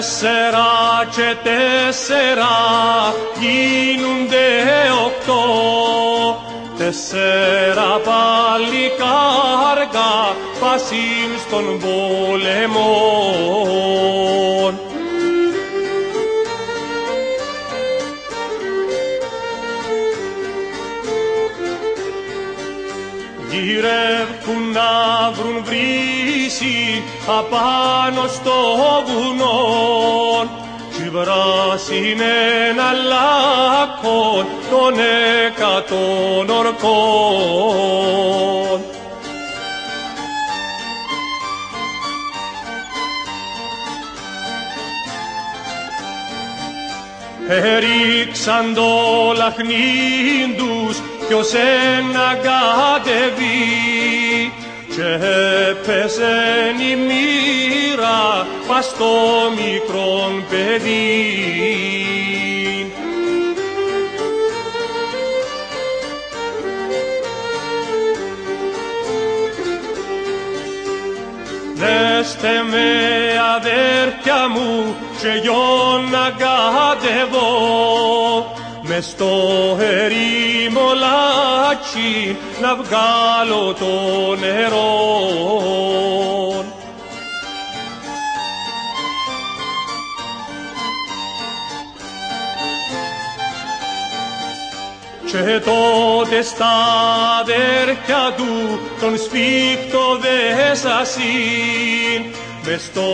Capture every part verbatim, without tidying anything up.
Τέσσερα και τέσσερα γίνουνται οκτώ, τέσσερα παλικάρκα πασίν στον πόλεμο. Γυρεύκουν να βρουν βρύση απάνω στο βουνό κι βράσιν ένα λάκκον των εκατόν ορκών. Έριξαν το λαχνίν τους ποιος ένα κατεβεί και έπεσεν η μοίρα πας στο μικρόν παιδί. Δέστε με αδέρφια μου και γιο να κατεβώ μες στο ερημολάκι να βγάλω το νερό. Και τότε στα αδέρφια του τον σφίχτο δέσασιν μες στο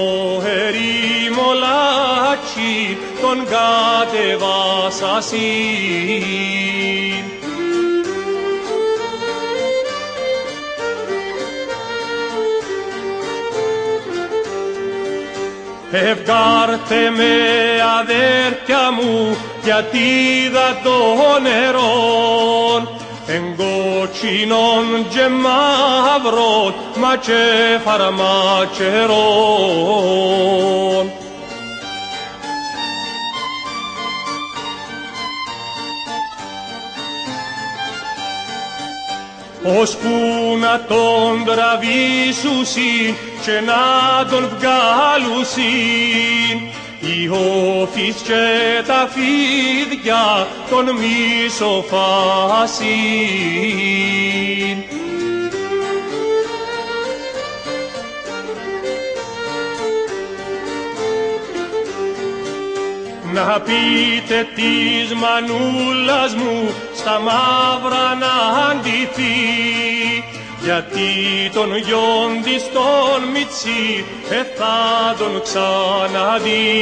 ερημολάκι τον κατεβάσασιν. Ευγάρτε με αδέρφια μου γιατί είδα το νερόν εγκότσινον και μαύρον μα και φαρμακερόν. Ώσπου να τον τραβήσουσιν και να τον βγάλουσιν οι όφεις και τα φίδια τον μισοφάσιν. Να πείτε της μανούλας μου στα μαύρα να αντιθεί γιατί τον γιον της τον Μιτσί ε θα τον ξαναδεί.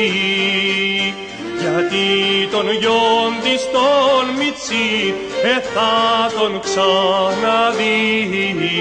Γιατί τον γιον της τον Μιτσί ε θα τον ξαναδεί.